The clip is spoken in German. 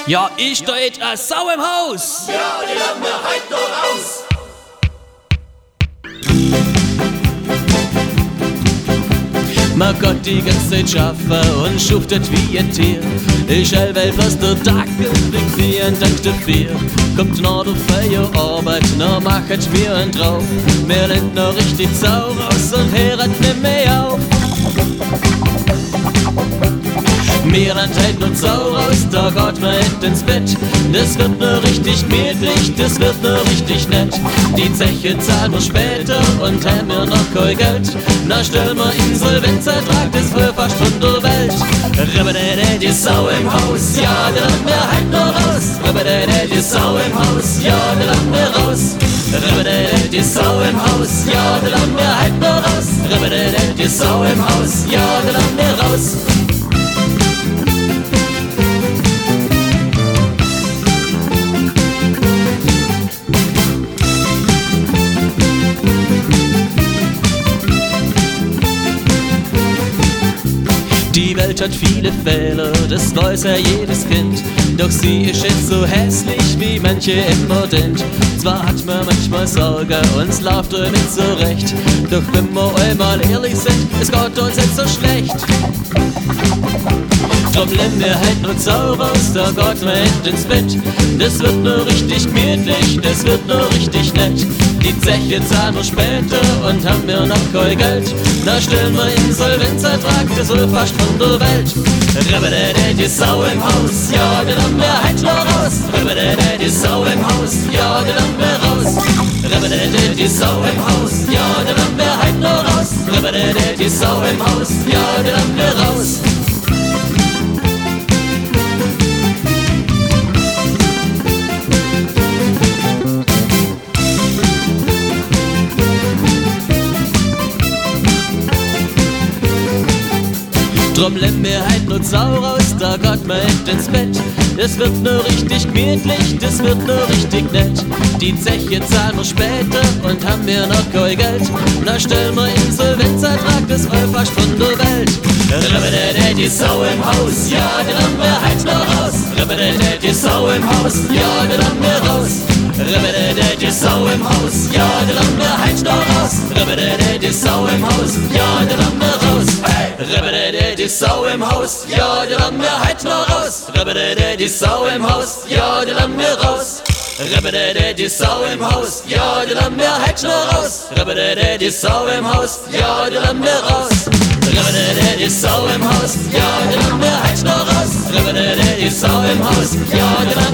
Ja, ich steht a Sau im Haus. Ja, die lassen wir heut noch raus. Man Gott die ganze Zeit schaffen und schuftet wie ein Tier. Ich will bloß der Tag kriegt wie ein Tag dafür. Kommt noch der Feierabend, noch machet mir ein drauf. Mir lenkt noch richtig Sau raus und hört nicht mehr auf. Mir rennt halt nur Sau raus, da geht man halt ins Bett. Das wird nur richtig gemütlich, das wird nur richtig nett. Die Zeche zahlen wir später und haben wir noch kein Geld. Na stellen wir Insolvenzertrag, das war fast von der Welt. Ribbedede, die Sau im Haus, ja, da lassen wir halt nur raus. Ribbedede, die Sau im Haus, ja, da lassen wir raus. Ribbedede, die Sau im Haus, ja, da lassen wir halt nur raus. Ribbedede, die Sau im Haus, ja, da lassen wir raus. Die Welt hat viele Fehler, das weiß ja jedes Kind. Doch sie ist jetzt so hässlich, wie manche immer denkt. Zwar hat man manchmal Sorge, uns läuft damit so recht. Doch wenn wir einmal ehrlich sind, es geht uns nicht so schlecht. Drum nehmen wir halt nur Sau raus, da geht man halt ins Bett. Das wird nur richtig gemütlich, das wird nur richtig nett. Die Zeche zahlen wir später und haben wir noch kein Geld. Da stellen wir Insolvenzertrag, das soll fast von der Welt. Ribbedede, die Sau im Haus, ja, den haben wir halt noch raus. Ribbedede, die Sau im Haus, ja, den haben wir raus. Ribbedede, die Sau im Haus, ja, den haben wir halt noch raus. Ribbedede, die Sau im Haus, ja, den haben wir raus. Drum nehmen wir halt nur Sau raus, da geht man halt ins Bett. Das wird nur richtig gemütlich, das wird nur richtig nett. Die Zeche zahlen wir später und haben wir noch kein Geld. Na stellen wir Insolvenzertrag, das war fast von der Welt. Ribbedede, die Sau im Haus, ja, den haben wir halt noch raus. Ribbedede, die Sau im Haus, ja, den haben wir raus. Ribbedede, die Sau im Haus, ja, den haben wir halt noch raus. Ribbedede, die Sau im Haus, ja, den haben wir raus. Hey! Ribbedede, die Sau im Haus, ja, den haben wir halt noch raus. Ribbedede, die Sau im Haus, ja, den haben wir raus. Ribbedede, die Sau im Haus, ja, den haben wir halt noch raus. Ribbedede, die Sau im Haus, ja, den haben wir raus. Ribbedede, die Sau im Haus, ja, den haben wir halt noch raus. Ribbedede, die Sau im Haus, ja, den haben wir raus.